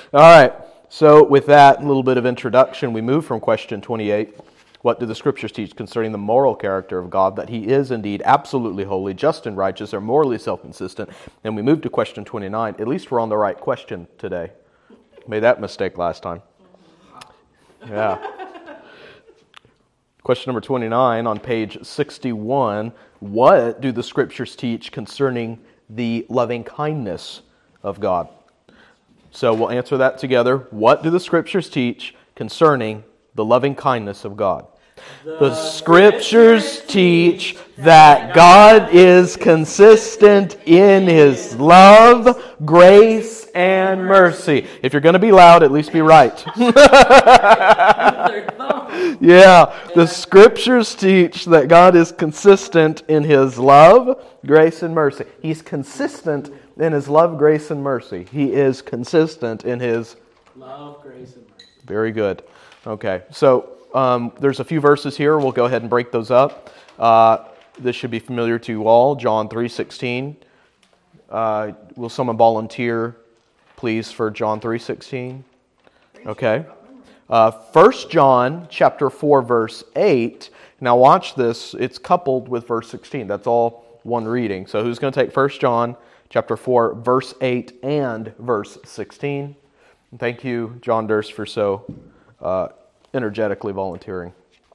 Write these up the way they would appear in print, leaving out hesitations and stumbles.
All right. So with that little bit of introduction, we move from question 28. What do the Scriptures teach concerning the moral character of God, that He is indeed absolutely holy, just and righteous, or morally self-consistent? And we move to question 29. At least we're on the right question today. Made that mistake last time. Yeah. Question number 29 on page 61. What do the Scriptures teach concerning the loving kindness of God? So we'll answer that together. What do the Scriptures teach concerning the loving kindness of God? The Scriptures teach that God is consistent in His love, grace, and mercy. If you're going to be loud, at least be right. Yeah, the Scriptures teach that God is consistent in His love, grace, and mercy. He's consistent in His love, grace, and mercy. He is consistent in His love, grace, and mercy. Very good. Okay, so there's a few verses here. We'll go ahead and break those up. This should be familiar to you all. John 3:16. Will someone volunteer, please, for John 3:16? Okay. 1 John chapter 4, verse 8. Now watch this. It's coupled with verse 16. That's all one reading. So who's going to take 1 John chapter 4, verse 8 and verse 16? And thank you, John Durst, for so energetically volunteering.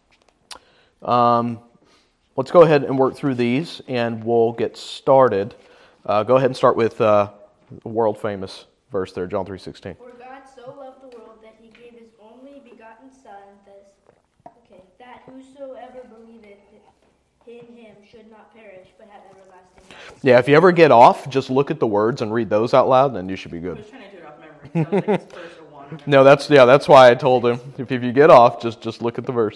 Let's go ahead and work through these, and we'll get started. Go ahead and start with a world-famous verse there, John 3:16. For God so loved the world that He gave His only begotten Son, that whosoever believeth in Him should not perish, but have everlasting life. Yeah, if you ever get off, just look at the words and read those out loud, and you should be I good. was trying to do it off memory. So I was like, it's verse or one. No, that's why I told him, if you get off, just look at the verse.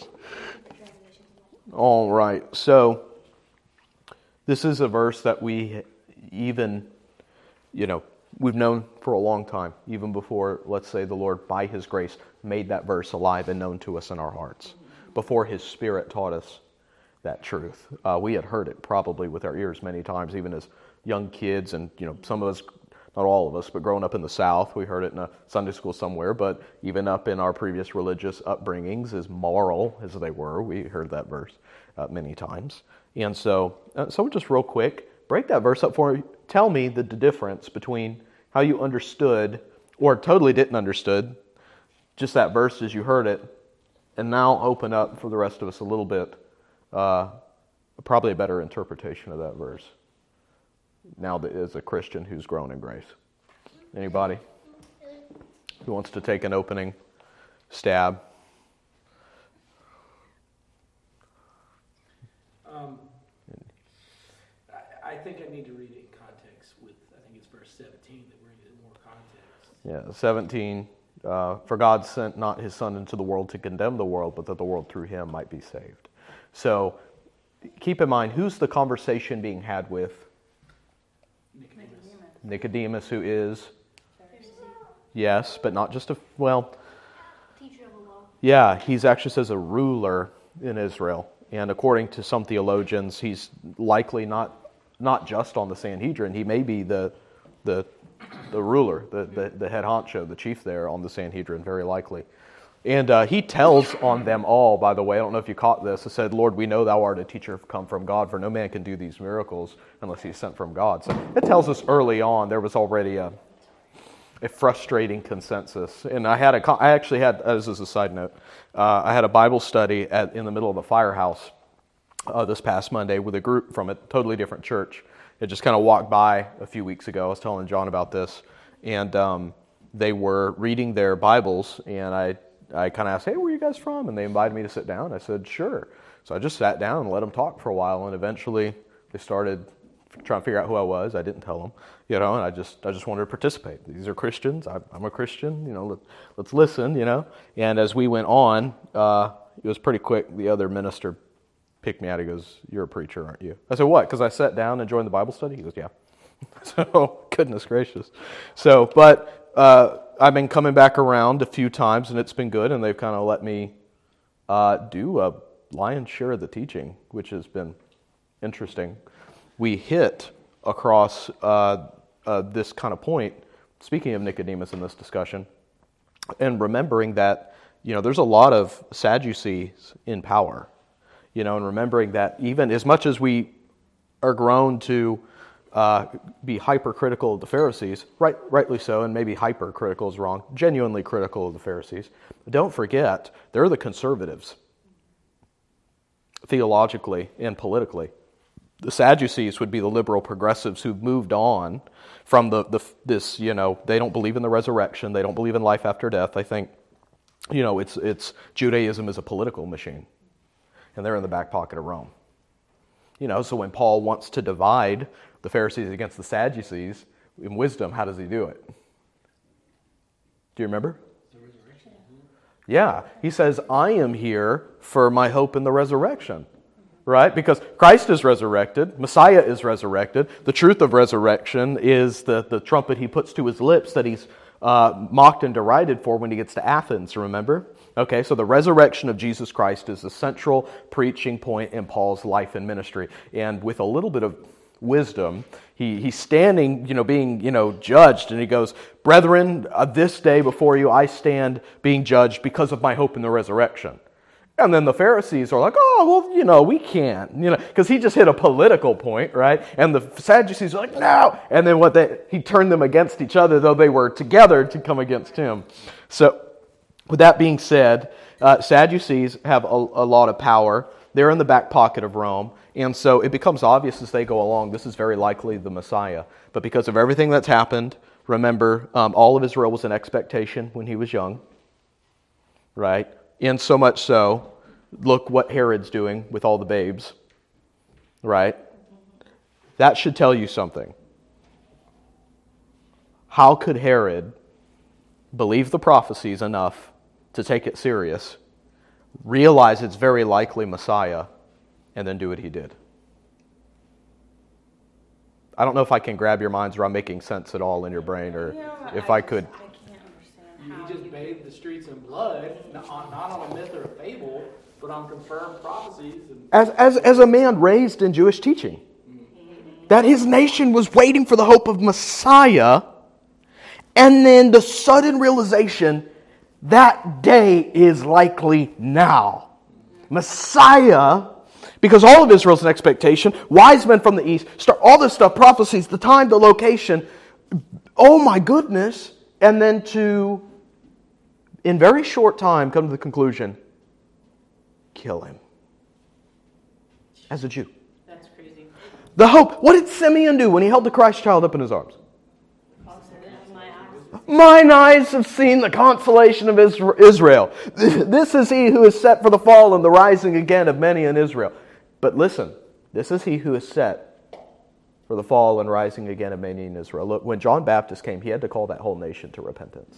All right, so this is a verse that we even, we've known for a long time, even before, let's say, the Lord, by His grace, made that verse alive and known to us in our hearts, before His Spirit taught us that truth. We had heard it probably with our ears many times, even as young kids, and some of us, not all of us, but growing up in the South, we heard it in a Sunday school somewhere, but even up in our previous religious upbringings, as moral as they were, we heard that verse many times. And so just real quick, break that verse up for me. Tell me the difference between how you understood or totally didn't understood just that verse as you heard it, and now open up for the rest of us a little bit, probably a better interpretation of that verse. Now that is a Christian who's grown in grace. Anybody who wants to take an opening stab? I think I need to read it in context with, I think it's verse 17 that brings it in more context. Yeah, 17. For God sent not His Son into the world to condemn the world, but that the world through Him might be saved. So keep in mind, who's the conversation being had with? Nicodemus, who is? Yes, but not just teacher of the law. Yeah, he's actually says a ruler in Israel. And according to some theologians, he's likely not just on the Sanhedrin. He may be the ruler, the head honcho, the chief there on the Sanhedrin, very likely. And he tells on them all, by the way, I don't know if you caught this, he said, Lord, we know thou art a teacher come from God, for no man can do these miracles unless he's sent from God. So it tells us early on there was already a frustrating consensus. And I actually had, as a side note, I had a Bible study in the middle of the firehouse this past Monday with a group from a totally different church. It just kind of walked by a few weeks ago. I was telling John about this. And they were reading their Bibles, and I kind of asked, hey, where are you guys from? And they invited me to sit down. I said, sure. So I just sat down and let them talk for a while, and eventually they started trying to figure out who I was. I didn't tell them, and I just wanted to participate. These are Christians. I'm a Christian. Let's listen. And as we went on, it was pretty quick. The other minister picked me out. He goes, "You're a preacher, aren't you?" I said, "What?" Because I sat down and joined the Bible study. He goes, "Yeah." So goodness gracious. So, but I've been coming back around a few times, and it's been good. And they've kind of let me do a lion's share of the teaching, which has been interesting. We hit across this kind of point, speaking of Nicodemus in this discussion, And remembering that, there's a lot of Sadducees in power, and remembering that even as much as we are grown to be hypercritical of the Pharisees, rightly so, and maybe hypercritical is wrong, genuinely critical of the Pharisees, but don't forget, they're the conservatives, theologically and politically. The Sadducees would be the liberal progressives who've moved on from this, they don't believe in the resurrection, they don't believe in life after death. I think, it's Judaism is a political machine, and they're in the back pocket of Rome. So when Paul wants to divide the Pharisees against the Sadducees, in wisdom, how does he do it? Do you remember? The resurrection. Yeah, he says, I am here for my hope in the resurrection. Right? Because Christ is resurrected, Messiah is resurrected. The truth of resurrection is the trumpet he puts to his lips that he's mocked and derided for when he gets to Athens, remember? Okay, so the resurrection of Jesus Christ is the central preaching point in Paul's life and ministry. And with a little bit of wisdom, he's standing, being, judged, and he goes, "Brethren, this day before you I stand being judged because of my hope in the resurrection." And then the Pharisees are like, "Oh, well, we can't," because he just hit a political point, right? And the Sadducees are like, "No!" And then he turned them against each other, though they were together to come against him. So, with that being said, Sadducees have a lot of power. They're in the back pocket of Rome. And so it becomes obvious as they go along, this is very likely the Messiah. But because of everything that's happened, remember, all of Israel was in expectation when he was young, right? And so much so, look what Herod's doing with all the babes, right? That should tell you something. How could Herod believe the prophecies enough to take it serious, realize it's very likely Messiah, and then do what he did? I don't know if I can grab your minds or I'm making sense at all in your brain, or if I could. He just bathed the streets in blood, not on a myth or a fable, but on confirmed prophecies. As a man raised in Jewish teaching, that his nation was waiting for the hope of Messiah, and then the sudden realization that day is likely now. Messiah, because all of Israel's an expectation, wise men from the east, start all this stuff, prophecies, the time, the location, oh my goodness, and then to, in very short time, come to the conclusion, kill him. As a Jew. That's crazy. The hope. What did Simeon do when he held the Christ child up in his arms? Mine eyes have seen the consolation of Israel. This is he who is set for the fall and the rising again of many in Israel. But listen, this is he who is set for the fall and rising again of many in Israel. Look, when John Baptist came, he had to call that whole nation to repentance.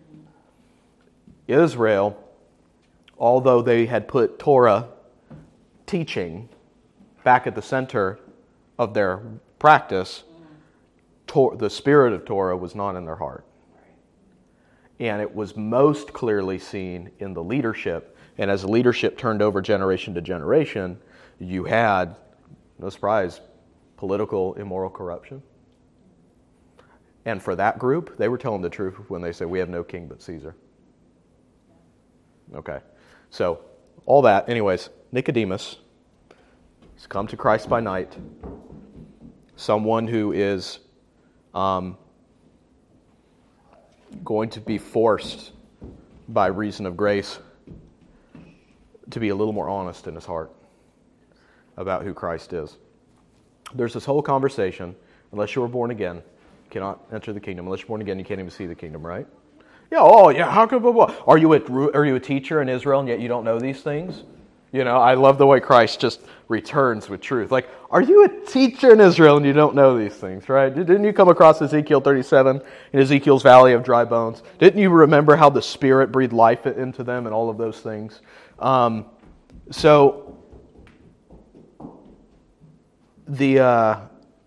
Israel, although they had put Torah teaching back at the center of their practice, the spirit of Torah was not in their heart. And it was most clearly seen in the leadership. And as the leadership turned over generation to generation, you had, no surprise, political, immoral corruption. And for that group, they were telling the truth when they said, we have no king but Caesar. Okay. So, all that, anyways, Nicodemus has come to Christ by night. Someone who is going to be forced by reason of grace to be a little more honest in his heart about who Christ is. There's this whole conversation, unless you were born again, you cannot enter the kingdom. Unless you're born again, you can't even see the kingdom, right? Yeah, how come, blah, blah. Are you a teacher in Israel and yet you don't know these things? I love the way Christ just returns with truth. Like, are you a teacher in Israel and you don't know these things, right? Didn't you come across Ezekiel 37 in Ezekiel's valley of dry bones? Didn't you remember how the Spirit breathed life into them and all of those things? So, the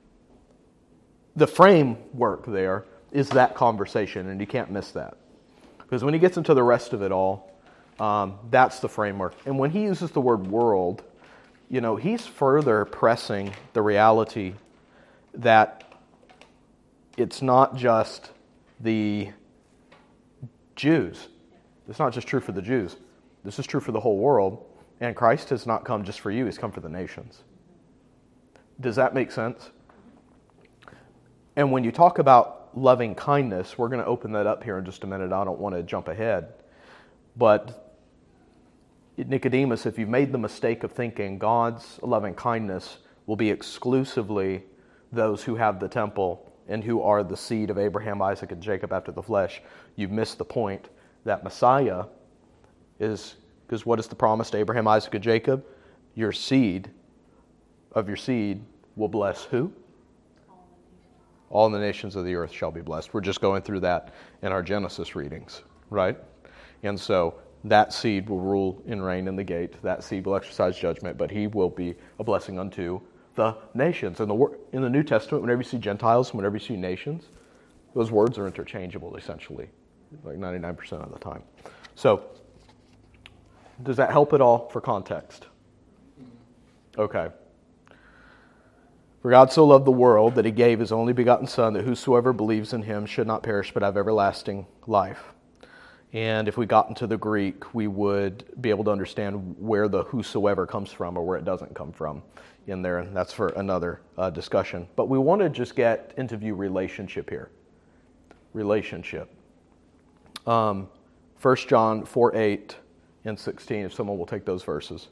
framework there is that conversation, and you can't miss that. Because when he gets into the rest of it all, that's the framework. And when he uses the word world, he's further pressing the reality that it's not just the Jews It's not just true for the Jews. This is true for the whole world. And Christ has not come just for you. He's come for the nations. Does that make sense? And when you talk about loving kindness, we're going to open that up here in just a minute. I don't want to jump ahead. But Nicodemus, if you've made the mistake of thinking God's loving kindness will be exclusively those who have the temple and who are the seed of Abraham, Isaac, and Jacob after the flesh, you've missed the point that Messiah is, because what is the promise to Abraham, Isaac, and Jacob? Your seed of your seed will bless who? All the nations of the earth shall be blessed. We're just going through that in our Genesis readings, right? And so that seed will rule and reign in the gate. That seed will exercise judgment, but he will be a blessing unto the nations. In the New Testament, whenever you see Gentiles, whenever you see nations, those words are interchangeable, essentially, like 99% of the time. So, does that help at all for context? Okay. For God so loved the world that he gave his only begotten Son, that whosoever believes in him should not perish but have everlasting life. And if we got into the Greek, we would be able to understand where the whosoever comes from or where it doesn't come from in there. And that's for another discussion. But we want to just get into view relationship here. Relationship. 1 John 4:8 and 16, if someone will take those verses.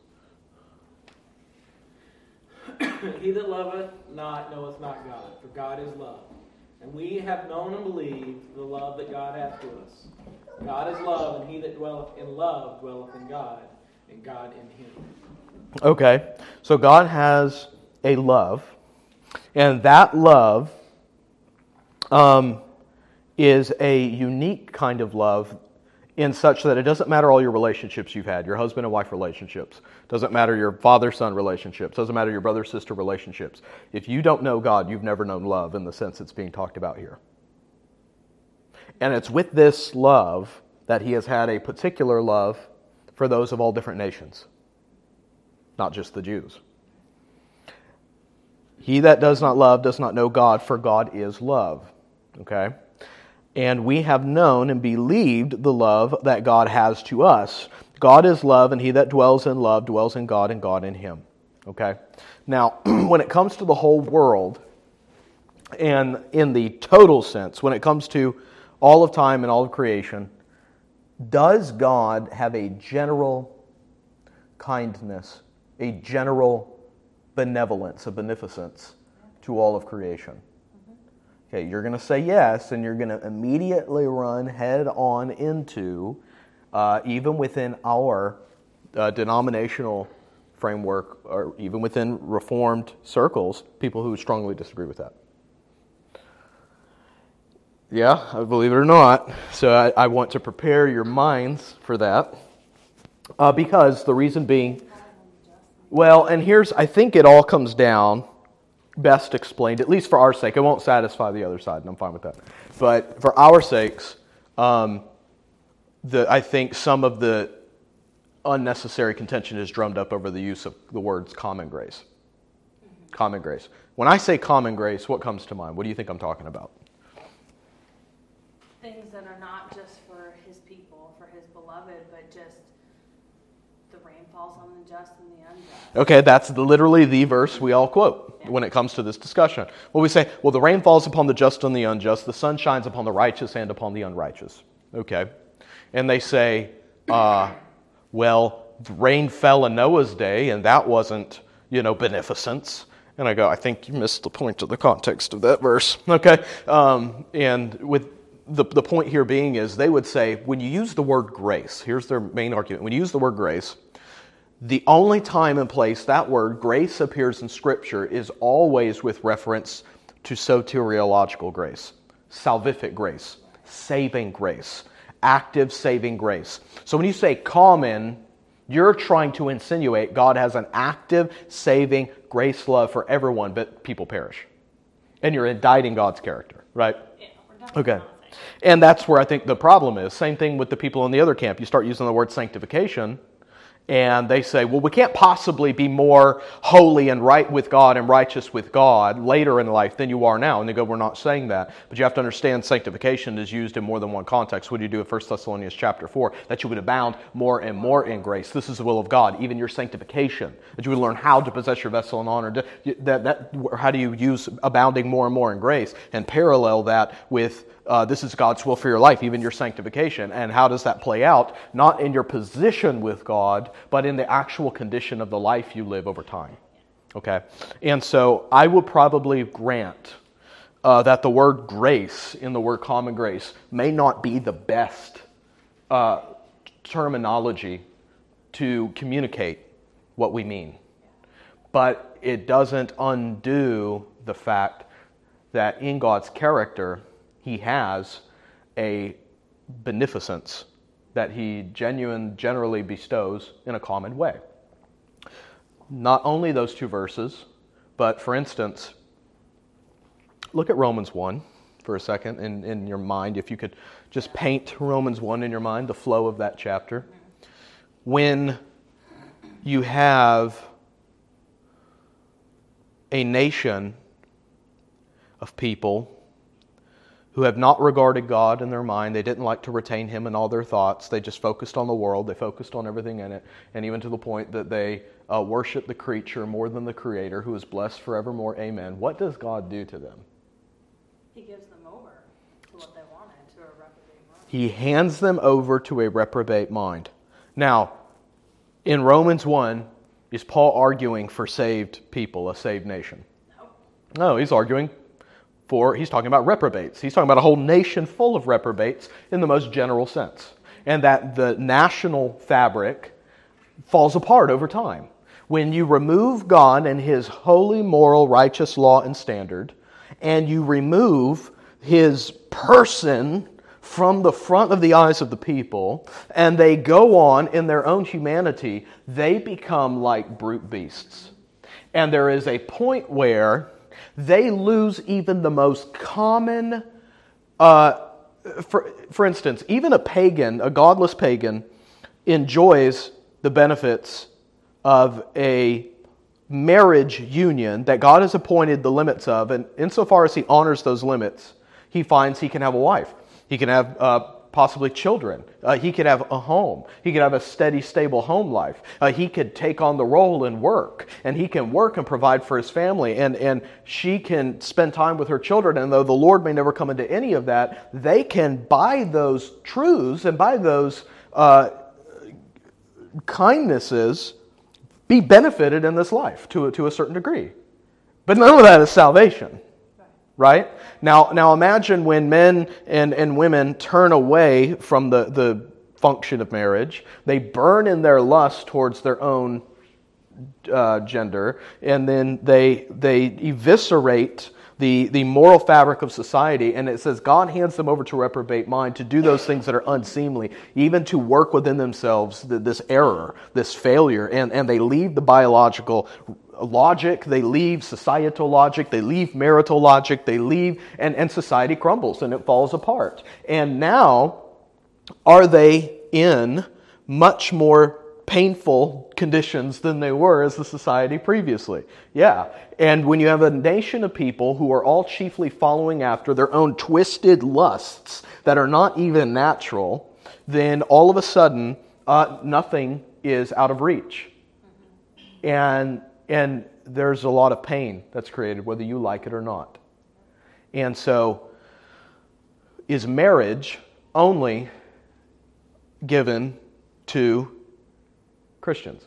He that loveth not knoweth not God, for God is love. And we have known and believed the love that God hath to us. God is love, and he that dwelleth in love dwelleth in God, and God in him. Okay, so God has a love, and that love is a unique kind of love in such that it doesn't matter all your relationships you've had, your husband and wife relationships, doesn't matter your father-son relationships, doesn't matter your brother-sister relationships. If you don't know God, you've never known love in the sense it's being talked about here. And it's with this love that he has had a particular love for those of all different nations, not just the Jews. He that does not love does not know God, for God is love. Okay? And we have known and believed the love that God has to us. God is love, and he that dwells in love dwells in God, and God in him. Okay? Now, when it comes to the whole world, and in the total sense, when it comes to all of time and all of creation, does God have a general kindness, a general benevolence, a beneficence to all of creation? Okay, you're going to say yes, and you're going to immediately run head on into, even within our denominational framework, or even within Reformed circles, people who strongly disagree with that. Yeah, I believe it or not. So I want to prepare your minds for that. Because the reason being, well, and I think it all comes down, best explained, at least for our sake. It won't satisfy the other side, and I'm fine with that. But for our sakes, I think some of the unnecessary contention is drummed up over the use of the words common grace. Common grace. When I say common grace, what comes to mind? What do you think I'm talking about? Things that are not just for his people, for his beloved, but just the rain falls on the just and the unjust. Okay, that's literally the verse we all quote when it comes to this discussion. Well, we say, well, the rain falls upon the just and the unjust, the sun shines upon the righteous and upon the unrighteous. Okay. And they say, well, the rain fell in Noah's day, and that wasn't, beneficence. And I go, I think you missed the point of the context of that verse. Okay. And with the point here being is they would say, when you use the word grace, here's their main argument. When you use the word grace, the only time and place that word grace appears in Scripture is always with reference to soteriological grace, salvific grace, saving grace, active saving grace. So when you say common, you're trying to insinuate God has an active saving grace love for everyone, but people perish. And you're indicting God's character, right? Yeah, we're definitely Okay. not saying. And that's where I think the problem is. Same thing with the people in the other camp. You start using the word sanctification, And they say, well, we can't possibly be more holy and right with God and righteous with God later in life than you are now. And they go, we're not saying that. But you have to understand sanctification is used in more than one context. What do you do in 1 Thessalonians chapter 4? That you would abound more and more in grace. This is the will of God, even your sanctification. That you would learn how to possess your vessel in honor. How do you use abounding more and more in grace? And parallel that with this is God's will for your life, even your sanctification. And how does that play out? Not in your position with God, but in the actual condition of the life you live over time. Okay? And so I would probably grant that the word grace, in the word common grace, may not be the best terminology to communicate what we mean. But it doesn't undo the fact that in God's character, He has a beneficence that He generally bestows in a common way. Not only those two verses, but for instance, look at Romans 1 for a second in your mind. If you could just paint Romans 1 in your mind, the flow of that chapter. When you have a nation of people who have not regarded God in their mind. They didn't like to retain Him in all their thoughts. They just focused on the world. They focused on everything in it. And even to the point that they worship the creature more than the Creator, who is blessed forevermore. Amen. What does God do to them? He gives them over to what they wanted, to a reprobate mind. He hands them over to a reprobate mind. Now, in Romans 1, is Paul arguing for saved people, a saved nation? No, he's arguing he's talking about reprobates. He's talking about a whole nation full of reprobates in the most general sense. And that the national fabric falls apart over time. When you remove God and His holy, moral, righteous law and standard, and you remove His person from the front of the eyes of the people, and they go on in their own humanity, they become like brute beasts. And there is a point where they lose even the most common, for instance, even a pagan, a godless pagan, enjoys the benefits of a marriage union that God has appointed the limits of, and insofar as he honors those limits, he finds he can have a wife. He can have possibly children. He could have a home. He could have a steady, stable home life. He could take on the role and work. And he can work and provide for his family. And she can spend time with her children. And though the Lord may never come into any of that, they can, by those truths and by those kindnesses, be benefited in this life to a certain degree. But none of that is salvation. Right? Now imagine when men and women turn away from the function of marriage. They burn in their lust towards their own gender, and then they eviscerate the moral fabric of society, and it says God hands them over to a reprobate mind to do those things that are unseemly, even to work within themselves this error, this failure, and they leave the biological logic, they leave societal logic, they leave marital logic, they leave, and society crumbles and it falls apart. And now, are they in much more painful conditions than they were as a society previously? Yeah. And when you have a nation of people who are all chiefly following after their own twisted lusts that are not even natural, then all of a sudden, nothing is out of reach. And there's a lot of pain that's created, whether you like it or not. And so, is marriage only given to Christians?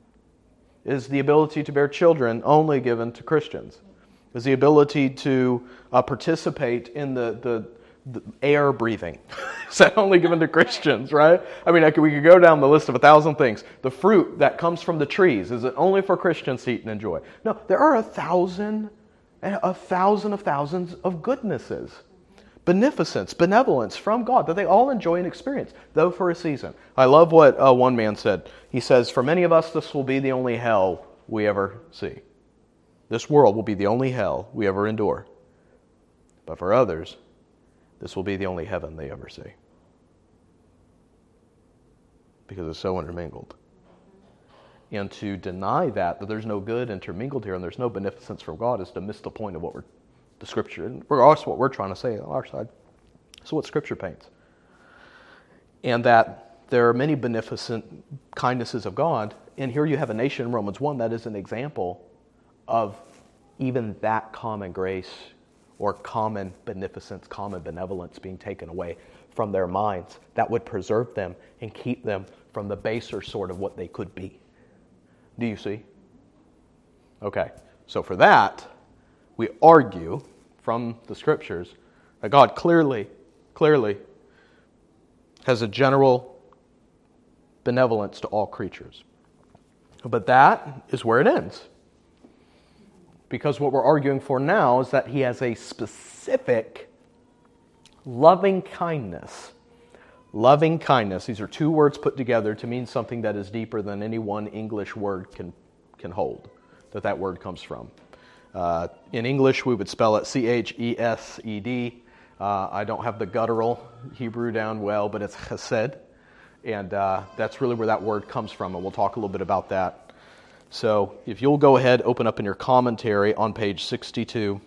Is the ability to bear children only given to Christians? Is the ability to participate in the air breathing, is that only given to Christians, right? I mean, we could go down the list of 1,000 things. The fruit that comes from the trees, is it only for Christians to eat and enjoy? No, there are 1,000 of thousands of goodnesses, beneficence, benevolence from God that they all enjoy and experience, though for a season. I love what one man said. He says, for many of us, this will be the only hell we ever see. This world will be the only hell we ever endure. But for others, this will be the only heaven they ever see. Because it's so intermingled. And to deny that there's no good intermingled here and there's no beneficence from God is to miss the point of what the Scripture, and regardless what we're trying to say on our side. So what Scripture paints. And that there are many beneficent kindnesses of God. And here you have a nation in Romans 1 that is an example of even that common grace or common beneficence, common benevolence being taken away from their minds that would preserve them and keep them from the baser sort of what they could be. Do you see? Okay, so for that, we argue from the Scriptures that God clearly has a general benevolence to all creatures. But that is where it ends. Because what we're arguing for now is that he has a specific loving kindness. Loving kindness. These are two words put together to mean something that is deeper than any one English word can hold, that word comes from. In English, we would spell it Chesed. I don't have the guttural Hebrew down well, but it's chesed. And that's really where that word comes from, and we'll talk a little bit about that. So if you'll go ahead, open up in your commentary on page 62.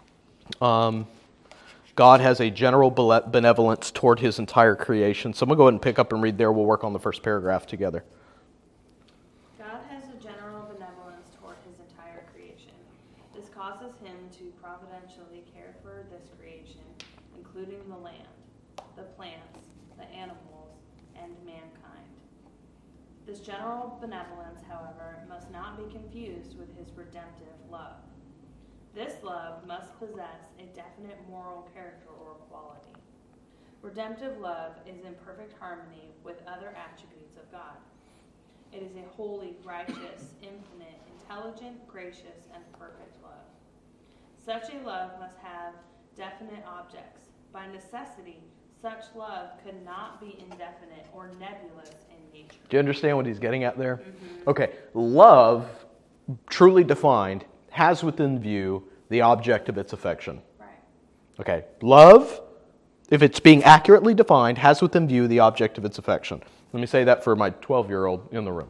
God has a general benevolence toward his entire creation. So I'm going to go ahead and pick up and read there. We'll work on the first paragraph together. God has a general benevolence toward his entire creation. This causes him to providentially care for this creation, including the land, the plants, the animals, and mankind. This general benevolence, however, must not be confused with his redemptive love. This love must possess a definite moral character or quality. Redemptive love is in perfect harmony with other attributes of God. It is a holy, righteous, infinite, intelligent, gracious, and perfect love. Such a love must have definite objects. By necessity, such love could not be indefinite or nebulous in nature. Do you understand what he's getting at there? Mm-hmm. Okay, love, truly defined, has within view the object of its affection. Right. Okay, love, if it's being accurately defined, has within view the object of its affection. Let me say that for my 12-year-old in the room.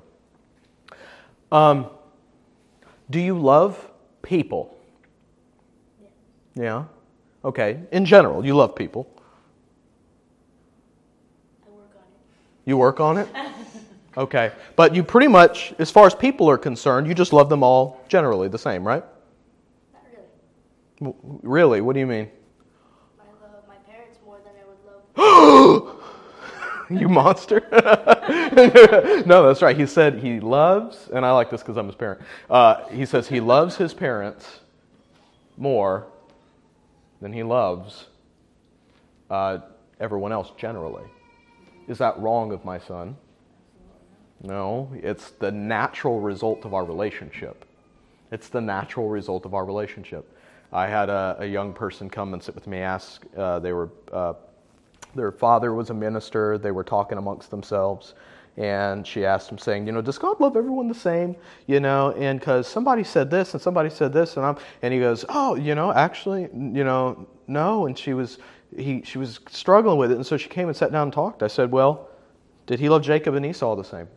Do you love people? Yeah? Okay, in general, you love people. I work on it. You work on it? Okay. But you pretty much, as far as people are concerned, you just love them all generally the same, right? Not really. Really? What do you mean? I love my parents more than I would love. You monster. No, that's right. He said he loves, and I like this because I'm his parent. He says he loves his parents more than he loves everyone else generally. Is that wrong of my son? No, it's the natural result of our relationship. It's the natural result of our relationship. I had a young person come and sit with me, ask, their father was a minister, they were talking amongst themselves, and she asked him saying, does God love everyone the same? And because somebody said this and somebody said this, and he goes, actually, no, and she was struggling with it, and so she came and sat down and talked. I said, well, did he love Jacob and Esau the same?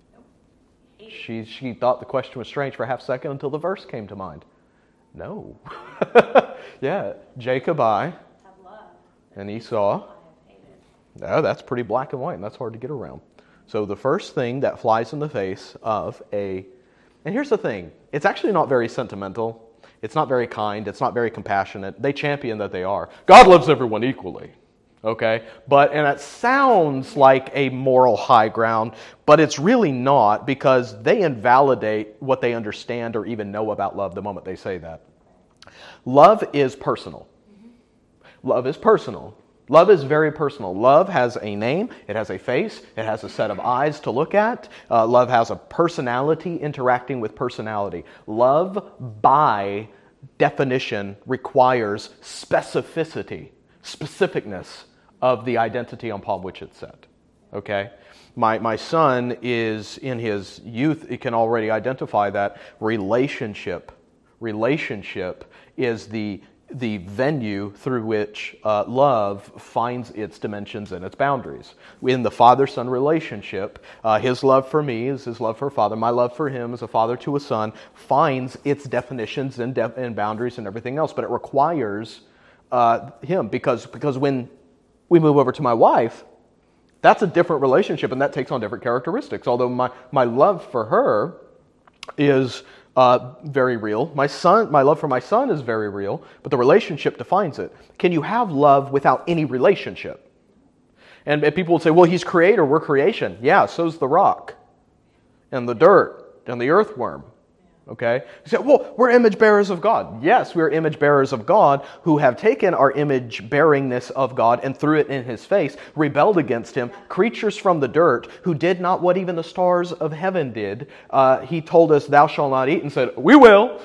She thought the question was strange for a half second until the verse came to mind. No. Yeah, Jacob I Have loved, and Esau. I have hated. No, that's pretty black and white, and that's hard to get around. So the first thing that flies in the face of and here's the thing, it's actually not very sentimental. It's not very kind. It's not very compassionate. They champion that they are. God loves everyone equally. Okay? And it sounds like a moral high ground, but it's really not, because they invalidate what they understand or even know about love the moment they say that. Love is personal. Love is personal. Love is very personal. Love has a name. It has a face. It has a set of eyes to look at. Love has a personality interacting with personality. Love, by definition, requires specificity, specificness of the identity upon which it's set. Okay? My son is, in his youth, he can already identify that relationship is the venue through which love finds its dimensions and its boundaries. In the father-son relationship, his love for me is his love for a father. My love for him as a father to a son finds its definitions and boundaries and everything else. But it requires him because when we move over to my wife, that's a different relationship and that takes on different characteristics. Although my love for her is very real. My love for my son is very real, but the relationship defines it. Can you have love without any relationship? And people will say, well, he's creator, we're creation. Yeah, so's the rock, and the dirt, and the earthworm. Okay? You say, well, we're image bearers of God. Yes, we're image bearers of God who have taken our image bearingness of God and threw it in his face, rebelled against him, creatures from the dirt who did not what even the stars of heaven did. He told us, thou shalt not eat, and said, we will.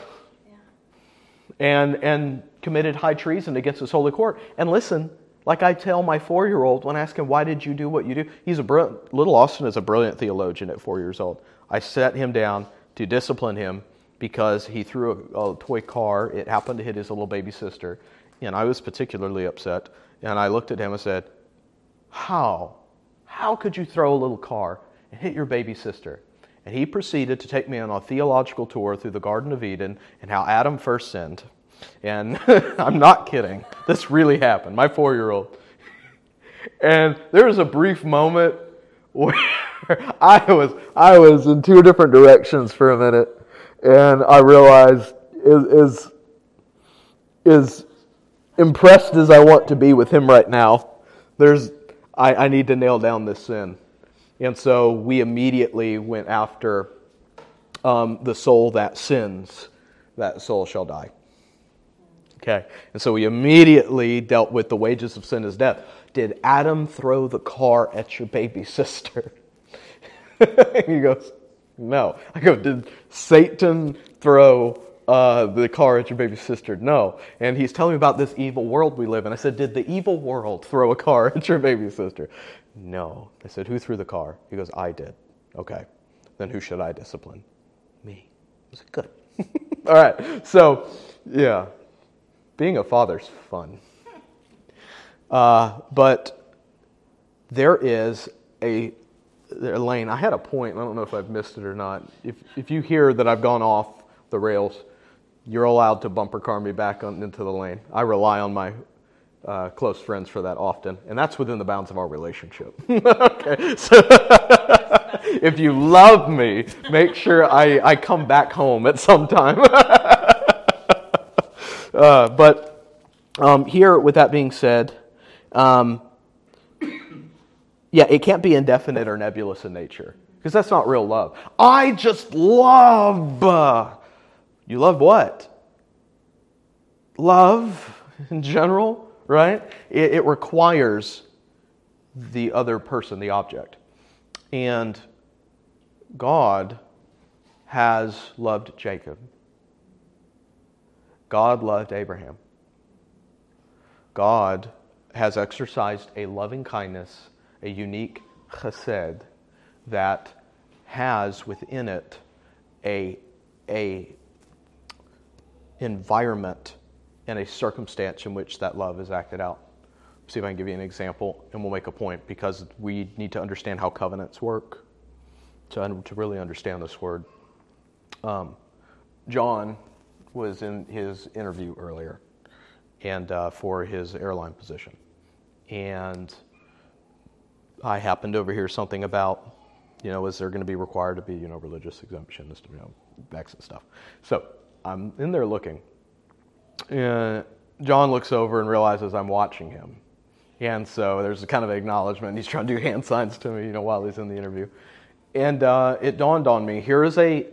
And committed high treason against his holy court. And listen, like I tell my 4-year-old when I ask him, why did you do what you do? Little Austin is a brilliant theologian at 4 years old. I sat him down to discipline him because he threw a toy car. It happened to hit his little baby sister. And I was particularly upset. And I looked at him and said, how? How could you throw a little car and hit your baby sister? And he proceeded to take me on a theological tour through the Garden of Eden and how Adam first sinned. And I'm not kidding. This really happened. My 4-year-old. And there was a brief moment where I was in two different directions for a minute. And I realized, as impressed as I want to be with him right now, I need to nail down this sin. And so we immediately went after the soul that sins, that soul shall die. Okay, and so we immediately dealt with the wages of sin is death. Did Adam throw the car at your baby sister? He goes, no. I go, did Satan throw the car at your baby sister? No. And he's telling me about this evil world we live in. I said, did the evil world throw a car at your baby sister? No. I said, who threw the car? He goes, I did. Okay. Then who should I discipline? Me. I said, good. All right. So, yeah. Being a father's fun. But there is Elaine, I had a point. I don't know if I've missed it or not. If you hear that I've gone off the rails, you're allowed to bumper car me back into the lane. I rely on my close friends for that often, and that's within the bounds of our relationship. Okay, so if you love me, make sure I come back home at some time. But here, with that being said, yeah, it can't be indefinite or nebulous in nature, because that's not real love. I just love. You love what? Love in general, right? It requires the other person, the object. And God has loved Jacob. God loved Abraham. God has exercised a loving kindness, a unique chesed that has within it a environment and a circumstance in which that love is acted out. See if I can give you an example, and we'll make a point, because we need to understand how covenants work to really understand this word. John was in his interview earlier, and for his airline position, and I happened to overhear something about, is there going to be required to be, religious exemption, exit stuff. So I'm in there looking, and John looks over and realizes I'm watching him. And so there's a kind of acknowledgement. He's trying to do hand signs to me, while he's in the interview. And it dawned on me, here is a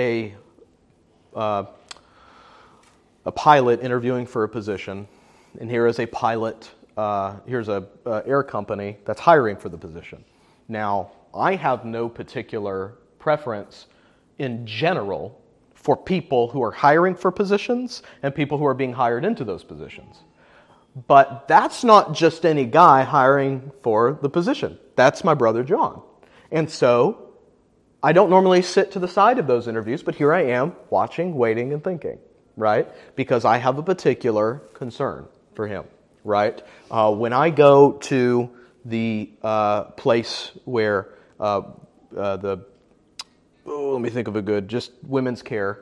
pilot interviewing for a position, and here is a pilot, here's a air company that's hiring for the position. Now, I have no particular preference in general for people who are hiring for positions and people who are being hired into those positions. But that's not just any guy hiring for the position. That's my brother John. And so I don't normally sit to the side of those interviews, but here I am watching, waiting, and thinking. right? Because I have a particular concern for him, right? When I go to the place where let me think of a good, just women's care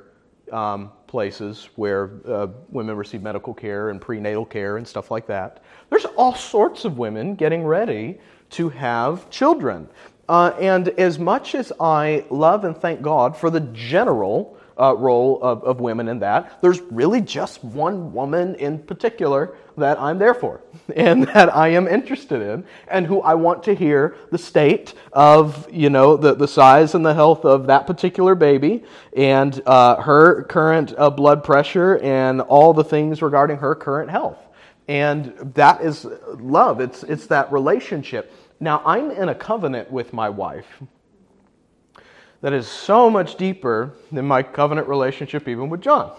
places where women receive medical care and prenatal care and stuff like that. There's all sorts of women getting ready to have children. And as much as I love and thank God for the general role of women in that, there's really just one woman in particular that I'm there for and that I am interested in and who I want to hear the state of, the size and the health of that particular baby and her current blood pressure and all the things regarding her current health. And that is love. It's that relationship. Now, I'm in a covenant with my wife that is so much deeper than my covenant relationship even with John.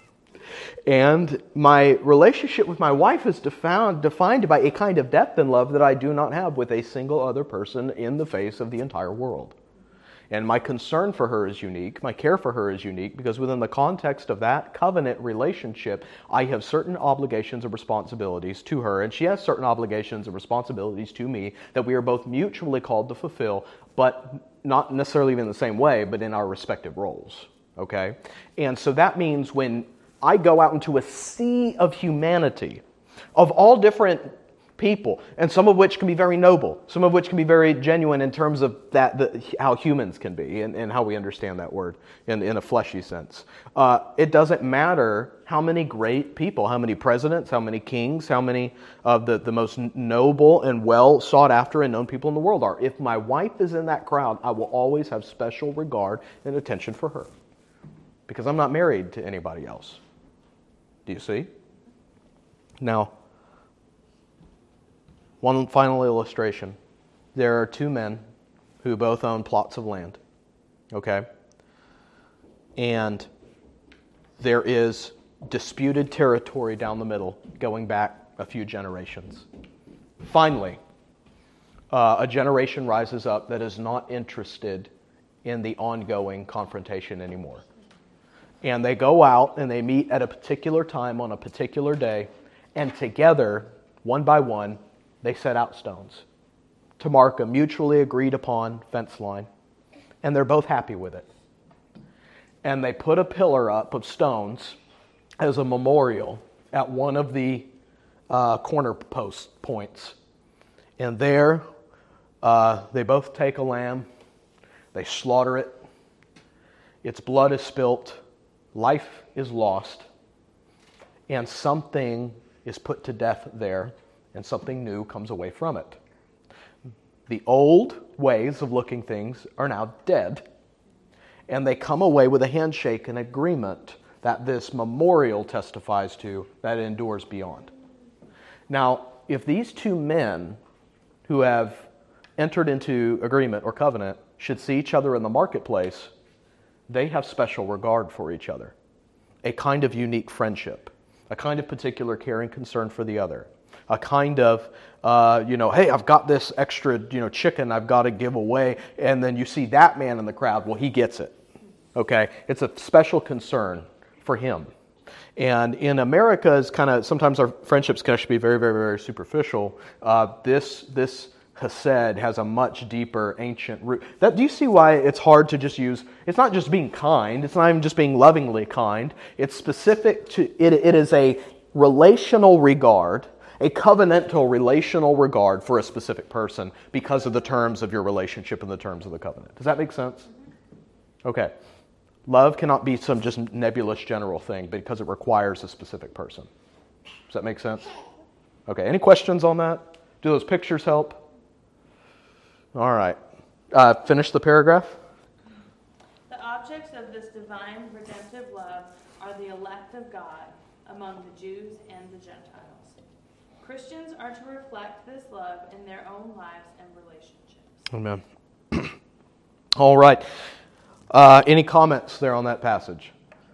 And my relationship with my wife is defined by a kind of depth and love that I do not have with a single other person in the face of the entire world. And my concern for her is unique. My care for her is unique because within the context of that covenant relationship, I have certain obligations and responsibilities to her, and she has certain obligations and responsibilities to me that we are both mutually called to fulfill, but not necessarily in the same way, but in our respective roles. Okay? And so that means when I go out into a sea of humanity, of all different people, and some of which can be very noble, some of which can be very genuine in terms of how humans can be and how we understand that word in a fleshy sense. It doesn't matter how many great people, how many presidents, how many kings, how many of the most noble and well sought after and known people in the world are. If my wife is in that crowd, I will always have special regard and attention for her because I'm not married to anybody else. Do you see? Now, one final illustration. There are two men who both own plots of land, okay? And there is disputed territory down the middle going back a few generations. Finally, a generation rises up that is not interested in the ongoing confrontation anymore. And they go out and they meet at a particular time on a particular day, and together, one by one, they set out stones to mark a mutually agreed upon fence line. And they're both happy with it. And they put a pillar up of stones as a memorial at one of the corner post points. And there, they both take a lamb, they slaughter it, its blood is spilt, life is lost, and something is put to death there, and something new comes away from it. The old ways of looking things are now dead, and they come away with a handshake and agreement that this memorial testifies to that endures beyond. Now, if these two men who have entered into agreement or covenant should see each other in the marketplace, they have special regard for each other, a kind of unique friendship, a kind of particular care and concern for the other, a kind of, hey, I've got this extra, chicken I've got to give away, and then you see that man in the crowd, well, he gets it, okay? It's a special concern for him. And in America, sometimes our friendships can actually be very, very, very superficial. This chesed has a much deeper, ancient root. Do you see why it's hard to just use? It's not just being kind. It's not even just being lovingly kind. It's specific to it. It is a relational regard, a covenantal relational regard for a specific person because of the terms of your relationship and the terms of the covenant. Does that make sense? Okay. Love cannot be some just nebulous general thing because it requires a specific person. Does that make sense? Okay. Any questions on that? Do those pictures help? All right. Finish the paragraph. The objects of this divine redemptive love are the elect of God among the Jews and the Gentiles. Christians are to reflect this love in their own lives and relationships. Amen. All right. Any comments there on that passage?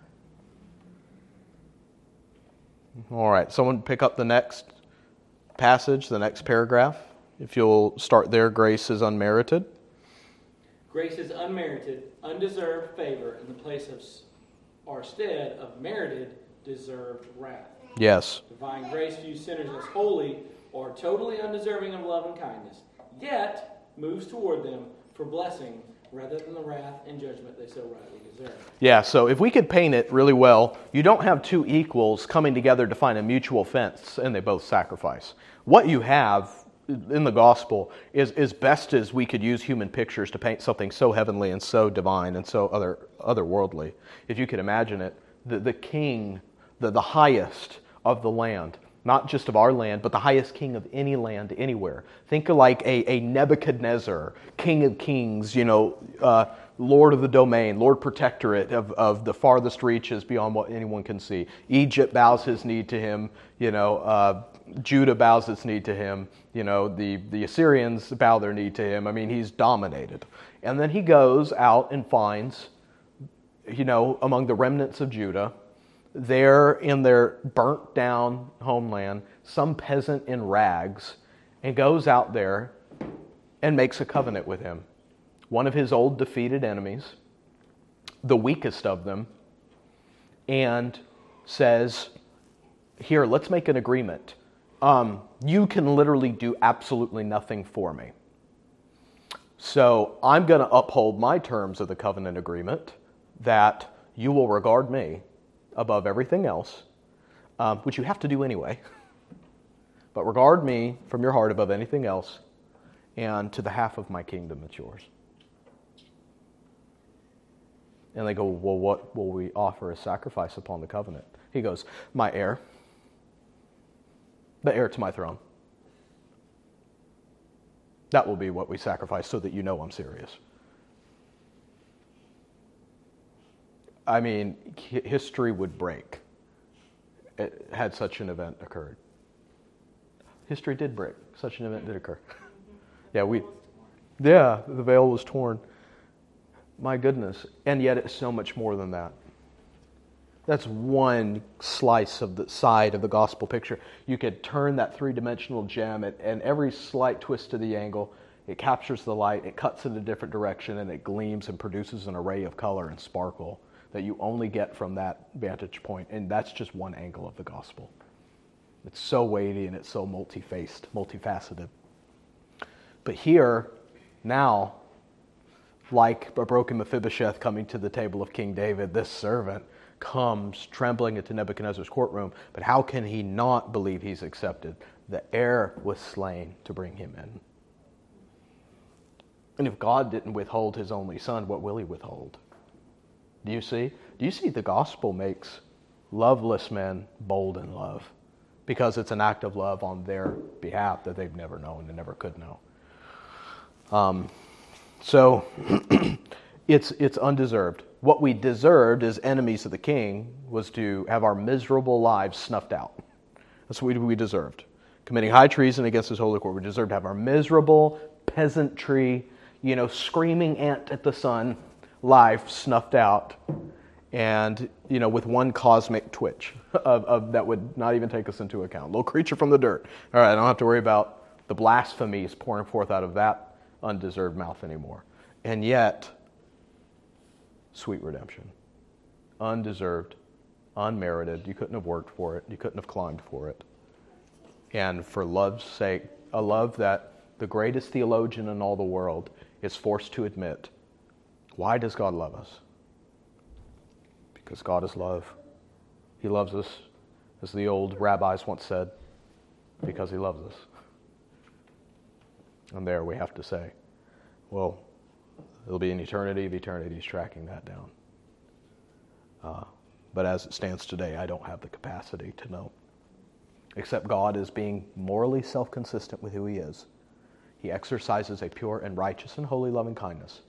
All right. Someone pick up the next passage, the next paragraph. If you'll start there, grace is unmerited. Grace is unmerited, undeserved favor in the place of, or instead of merited, deserved wrath. Yes. Divine grace views sinners as holy or totally undeserving of love and kindness, yet moves toward them for blessing rather than the wrath and judgment they so rightly deserve. Yeah, so if we could paint it really well, you don't have two equals coming together to find a mutual fence and they both sacrifice. What you have in the gospel is as best as we could use human pictures to paint something so heavenly and so divine and so otherworldly. If you could imagine it, the king, the highest of the land, not just of our land, but the highest king of any land anywhere. Think of like a Nebuchadnezzar, king of kings, Lord of the domain, Lord protectorate of the farthest reaches beyond what anyone can see. Egypt bows his knee to him, Judah bows its knee to him, the Assyrians bow their knee to him. I mean, he's dominated. And then he goes out and finds, among the remnants of Judah, there in their burnt down homeland, some peasant in rags, and goes out there and makes a covenant with him. One of his old defeated enemies, the weakest of them, and says, here, let's make an agreement. You can literally do absolutely nothing for me. So I'm going to uphold my terms of the covenant agreement that you will regard me above everything else, which you have to do anyway. But regard me from your heart above anything else, and to the half of my kingdom that's yours. And they go, well, what will we offer as sacrifice upon the covenant? He goes, my heir, the heir to my throne. That will be what we sacrifice so that you know I'm serious. I mean, history would break had such an event occurred. History did break. Such an event did occur. The veil was torn. My goodness. And yet it's so much more than that. That's one slice of the side of the gospel picture. You could turn that three-dimensional gem and every slight twist of the angle, it captures the light, it cuts in a different direction, and it gleams and produces an array of color and sparkle that you only get from that vantage point. And that's just one angle of the gospel. It's so weighty and it's so multi-faced, multifaceted. But here, now, like a broken Mephibosheth coming to the table of King David, this servant comes trembling into Nebuchadnezzar's courtroom. But how can he not believe he's accepted? The heir was slain to bring him in. And if God didn't withhold his only son, what will he withhold? Do you see? Do you see the gospel makes loveless men bold in love? Because it's an act of love on their behalf that they've never known and never could know. So it's undeserved. What we deserved as enemies of the king was to have our miserable lives snuffed out. That's what we deserved. Committing high treason against his holy court. We deserved to have our miserable peasantry, screaming ant at the sun life snuffed out. And, with one cosmic twitch of that would not even take us into account. Little creature from the dirt. All right, I don't have to worry about the blasphemies pouring forth out of that undeserved mouth anymore. And yet, sweet redemption. Undeserved, unmerited. You couldn't have worked for it. You couldn't have climbed for it. And for love's sake, a love that the greatest theologian in all the world is forced to admit. Why does God love us? Because God is love. He loves us, as the old rabbis once said, because he loves us. And there we have to say, well, it'll be an eternity of eternities tracking that down. But as it stands today, I don't have the capacity to know. Except God is being morally self-consistent with who he is. He exercises a pure and righteous and holy loving kindness.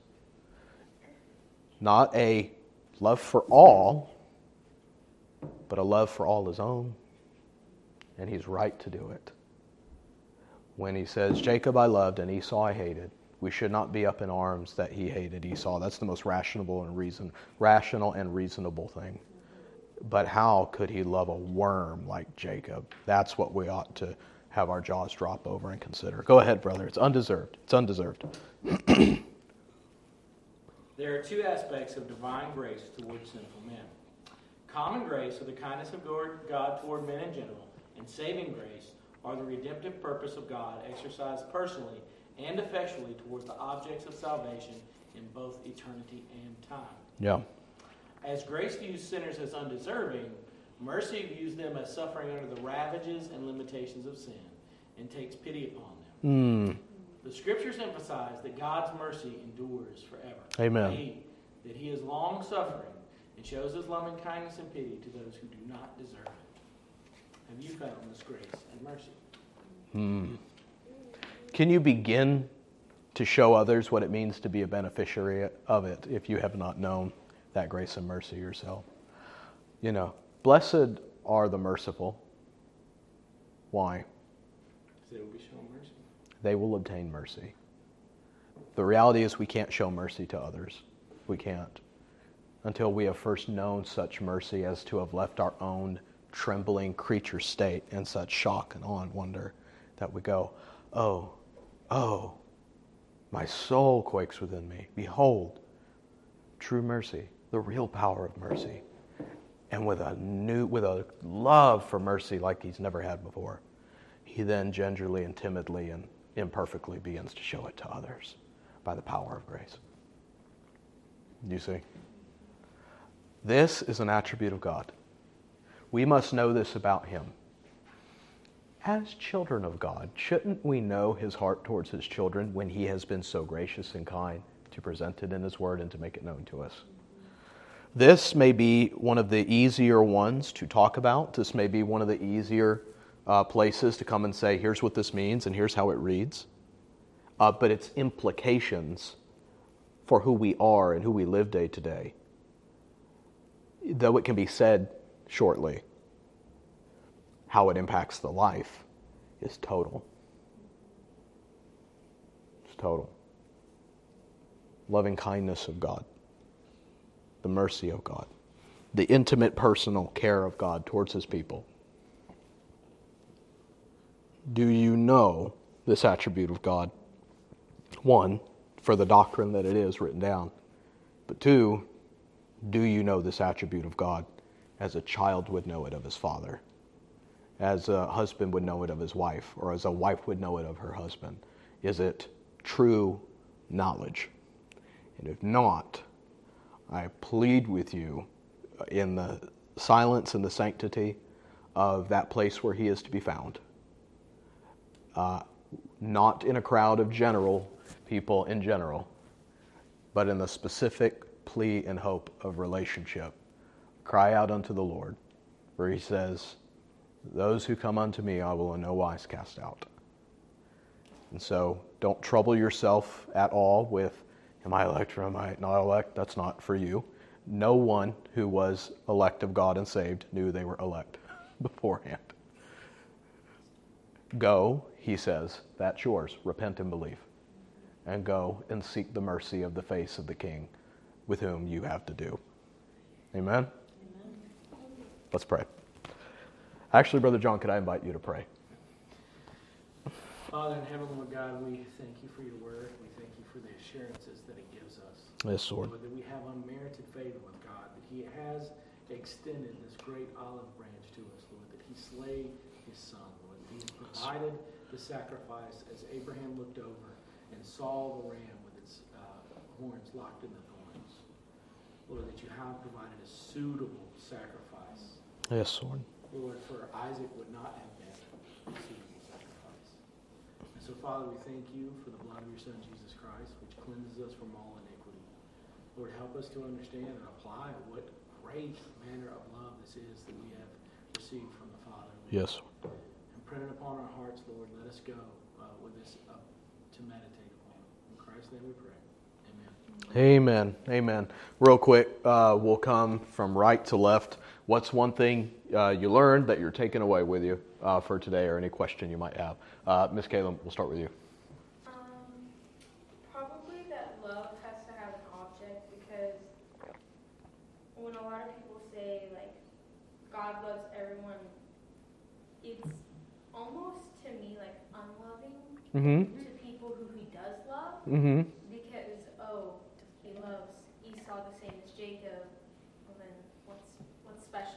Not a love for all, but a love for all his own. And he's right to do it. When he says, Jacob I loved and Esau I hated, we should not be up in arms that he hated Esau. That's the most rational and reasonable thing. But how could he love a worm like Jacob? That's what we ought to have our jaws drop over and consider. Go ahead, brother. It's undeserved. It's undeserved. There are two aspects of divine grace towards sinful men. Common grace, or the kindness of God toward men in general, and saving grace are the redemptive purpose of God exercised personally and effectually towards the objects of salvation in both eternity and time. Yeah. As grace views sinners as undeserving, mercy views them as suffering under the ravages and limitations of sin and takes pity upon them. The scriptures emphasize that God's mercy endures forever. Amen. That he is long-suffering and shows his loving kindness and pity to those who do not deserve it. Have you found this grace and mercy? Can you begin to show others what it means to be a beneficiary of it if you have not known that grace and mercy yourself? You know, blessed are the merciful. Why? They will be shown mercy. They will obtain mercy. The reality is we can't show mercy to others. We can't. Until we have first known such mercy as to have left our own trembling creature state in such shock and awe and wonder that we go, oh, my soul quakes within me. Behold, true mercy, the real power of mercy. And with a love for mercy like he's never had before, he then gingerly and timidly and imperfectly begins to show it to others by the power of grace. You see? This is an attribute of God. We must know this about him. As children of God, shouldn't we know his heart towards his children when he has been so gracious and kind to present it in his word and to make it known to us? This may be one of the easier ones to talk about. This may be one of the easier places to come and say, here's what this means and here's how it reads. But its implications for who we are and who we live day to day, though it can be said shortly, how it impacts the life is total. It's total. Loving kindness of God, the mercy of God, the intimate personal care of God towards his people. Do you know this attribute of God? One, for the doctrine that it is written down. But two, do you know this attribute of God as a child would know it of his father, as a husband would know it of his wife, or as a wife would know it of her husband? Is it true knowledge? And if not, I plead with you in the silence and the sanctity of that place where he is to be found. Not in a crowd of general people in general, but in the specific plea and hope of relationship. Cry out unto the Lord, where he says, those who come unto me I will in no wise cast out. And so don't trouble yourself at all with, am I elect or am I not elect? That's not for you. No one who was elect of God and saved knew they were elect beforehand. Go, he says, that's yours. Repent and believe. And go and seek the mercy of the face of the King with whom you have to do. Amen? Amen. Let's pray. Actually, Brother John, could I invite you to pray? Father in heaven, Lord God, we thank you for your word. We thank you for the assurances that it gives us. Yes, Lord. Lord, that we have unmerited favor with God, that he has extended this great olive branch to us, Lord, that he slayed his son, Lord, that he has provided the sacrifice as Abraham looked over and saw the ram with its horns locked in the thorns. Lord, that you have provided a suitable sacrifice. Yes, Lord. Lord, for Isaac would not have been a suitable sacrifice. And so, Father, we thank you for the blood of your Son, Jesus Christ, which cleanses us from all iniquity. Lord, help us to understand and apply what great manner of love this is that we have received from the Father. Lord. Yes. And print it upon our hearts, Lord. Let us go with this to meditate upon. In Christ's name we pray. Amen. Amen. Real quick, we'll come from right to left. What's one thing you learned that you're taking away with you for today, or any question you might have? Miss Caleb, we'll start with you. Probably that love has to have an object, because when a lot of people say, like, God loves everyone, it's almost, to me, like, unloving to people who he does love. Mm-hmm. Because, he loves Esau the same as Jacob, well then what's special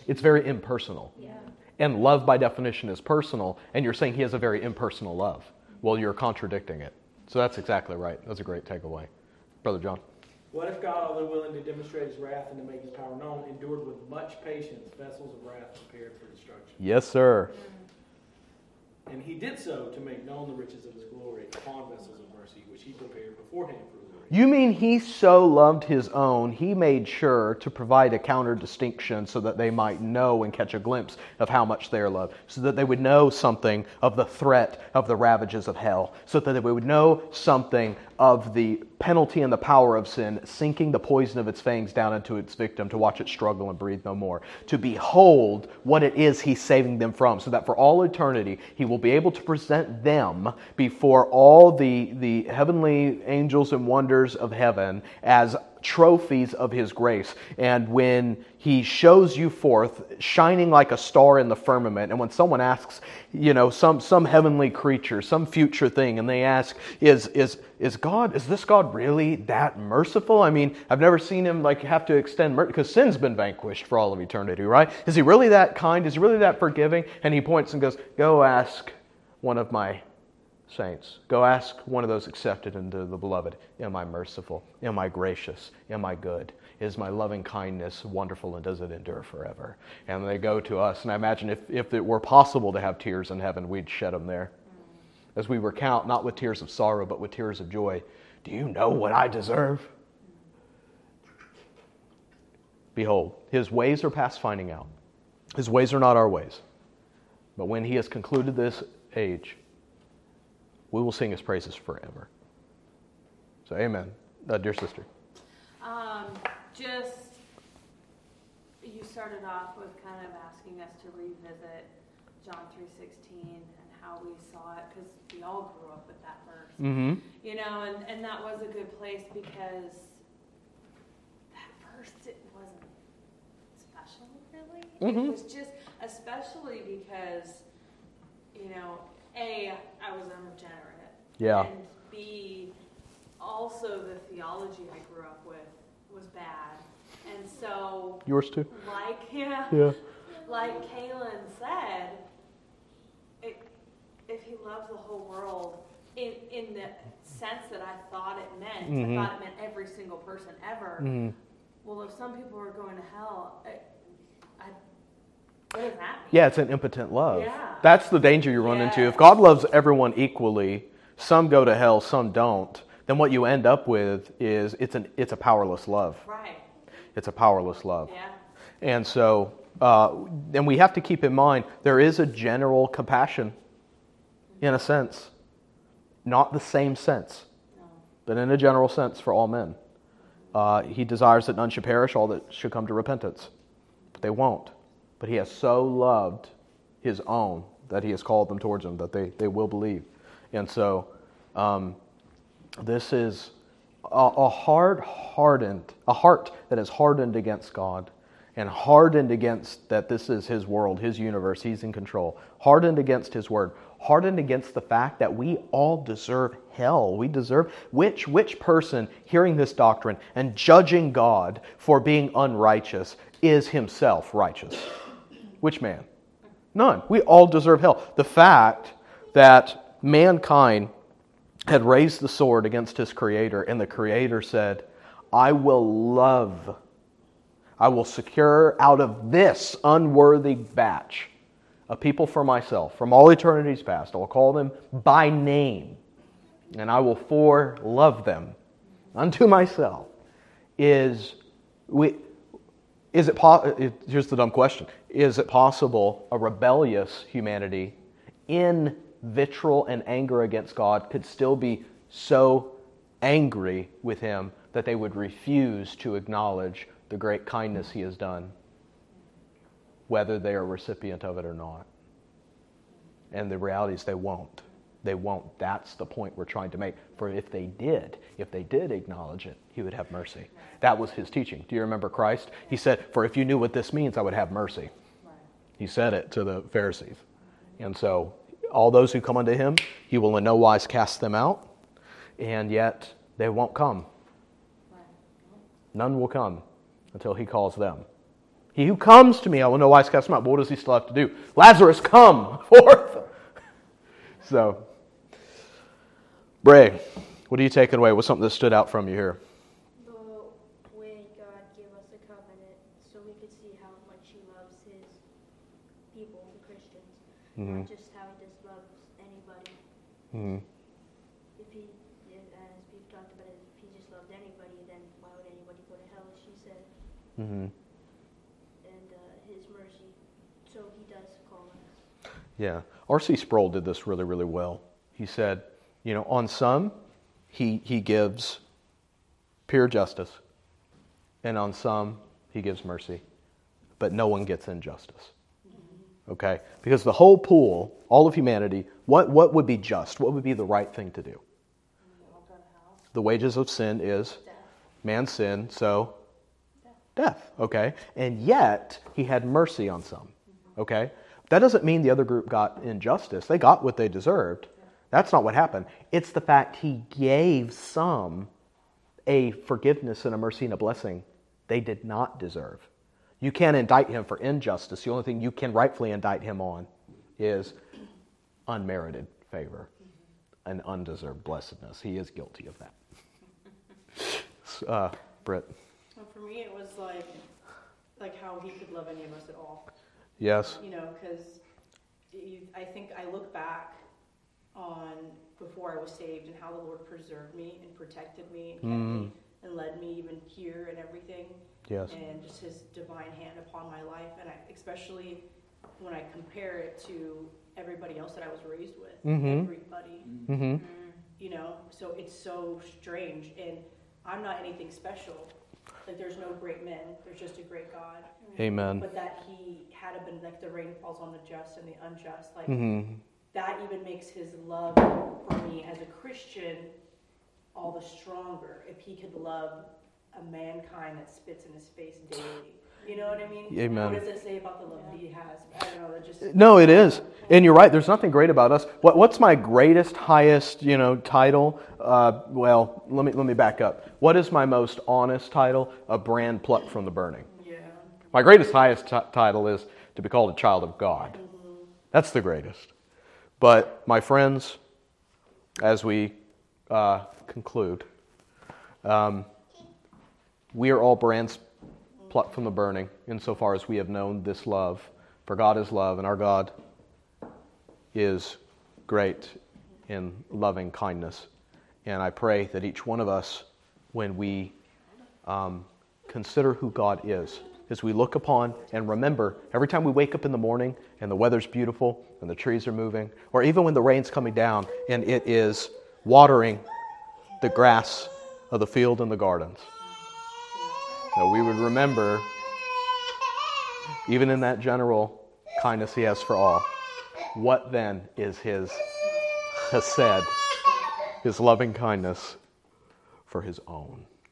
It's very impersonal. Yeah. And love by definition is personal, and you're saying he has a very impersonal love. Well, you're contradicting it. So that's exactly right. That's a great takeaway. Brother John. What if God, although willing to demonstrate his wrath and to make his power known, endured with much patience vessels of wrath prepared for destruction? Yes, sir. And he did so to make known the riches of his glory upon vessels of mercy, which he prepared beforehand for glory. You mean he so loved his own, he made sure to provide a counter distinction so that they might know and catch a glimpse of how much they are loved, so that they would know something of the threat of the ravages of hell, so that they would know something of the penalty and the power of sin, sinking the poison of its fangs down into its victim to watch it struggle and breathe no more, to behold what it is he's saving them from, so that for all eternity he will be able to present them before all the heavenly angels and wonders of heaven as trophies of his grace. And when he shows you forth, shining like a star in the firmament, and when someone asks, some heavenly creature, some future thing, and they ask, is this God really that merciful? I mean, I've never seen him have to extend mercy, because sin's been vanquished for all of eternity, right? Is he really that kind? Is he really that forgiving? And he points and goes, go ask one of my saints. Go ask one of those accepted into the beloved. Am I merciful? Am I gracious? Am I good? Is my loving kindness wonderful, and does it endure forever? And they go to us, and I imagine if it were possible to have tears in heaven, we'd shed them there. As we recount, not with tears of sorrow, but with tears of joy. Do you know what I deserve? Behold, his ways are past finding out. His ways are not our ways. But when he has concluded this age, we will sing his praises forever. So amen. Dear sister. You started off with kind of asking us to revisit John 3:16 and how we saw it, because we all grew up with that verse. Mm-hmm. And that was a good place, because that verse, it wasn't special, really. Mm-hmm. It was just, especially because, A, I was unregenerate. Yeah. And B, also the theology I grew up with was bad. And so, Yours too? like Kaylin said, if he loves the whole world in the sense that I thought it meant, mm-hmm. I thought it meant every single person ever. Mm-hmm. Well, if some people are going to hell, what does that mean? Yeah, it's an impotent love. Yeah. That's the danger you run into. Yes. If God loves everyone equally, some go to hell, some don't, then what you end up with is it's a powerless love. Right. It's a powerless love. Yeah. And so, and we have to keep in mind, there is a general compassion, in a sense. Not the same sense, No. but in a general sense for all men. He desires that none should perish, all that should come to repentance. But they won't. But he has so loved his own that he has called them towards him, that they will believe. And so, this is a heart that is hardened against God, and hardened against that this is his world, his universe, he's in control. Hardened against his word. Hardened against the fact that we all deserve hell. We deserve, which person hearing this doctrine and judging God for being unrighteous is himself righteous? Which man? None. We all deserve hell. The fact that mankind had raised the sword against his Creator, and the Creator said, I will secure out of this unworthy batch a people for myself, from all eternities past. I will call them by name, and I will love them unto myself. Here's the dumb question. Is it possible a rebellious humanity in vitriol and anger against God could still be so angry with him that they would refuse to acknowledge the great kindness he has done, whether they are a recipient of it or not? And the reality is they won't. They won't. That's the point we're trying to make. For if they did acknowledge it, he would have mercy. That was his teaching. Do you remember Christ? He said, for if you knew what this means, I would have mercy. He said it to the Pharisees. And so, all those who come unto him, he will in no wise cast them out, and yet they won't come. None will come until he calls them. He who comes to me, I will no wise cast him out. But what does he still have to do? Lazarus, come forth. So, Bray, what are you taking away? What's something that stood out from you here? The way God gave us a covenant so we could see how much he loves his people, the Christians. Not just how he just loves anybody. Mm-hmm. If he, as we've talked about it, if he just loved anybody, then why would anybody go to hell, as she said? Mm-hmm. And his mercy, so he does call us. Yeah. R.C. Sproul did this really, really well. He said, on some, he gives pure justice, and on some, he gives mercy. But no one gets injustice. Okay? Because the whole pool, all of humanity, what would be just? What would be the right thing to do? The wages of sin is man's sin, so death. Okay? And yet, he had mercy on some. Okay? That doesn't mean the other group got injustice. They got what they deserved. That's not what happened. It's the fact he gave some a forgiveness and a mercy and a blessing they did not deserve. You can't indict him for injustice. The only thing you can rightfully indict him on is unmerited favor and undeserved blessedness. He is guilty of that. Britt. Well, for me, it was like how he could love any of us at all. Yes. Because I think I look back on before I was saved and how the Lord preserved me and protected me and kept me and led me even here and everything. Yes. And just his divine hand upon my life. And especially when I compare it to everybody else that I was raised with. Everybody. Mm-hmm. So it's so strange. And I'm not anything special. Like, there's no great men. There's just a great God. Amen. But that he had been like the rain falls on the just and the unjust. Like, that even makes his love for me as a Christian all the stronger. If he could love a mankind that spits in his face daily. You know what I mean? Amen. What does it say about the love that he has? I don't know. That just No, it is. And you're right. There's nothing great about us. What's my greatest, highest, title? Well, let me back up. What is my most honest title? A brand plucked from the burning. Yeah. My greatest, highest title is to be called a child of God. That's the greatest. But, my friends, as we conclude, we are all brands plucked from the burning insofar as we have known this love. For God is love, and our God is great in loving kindness. And I pray that each one of us, when we consider who God is, as we look upon and remember every time we wake up in the morning and the weather's beautiful and the trees are moving, or even when the rain's coming down and it is watering the grass of the field and the gardens, that we would remember, even in that general kindness he has for all, what then is his chesed, his loving kindness for his own.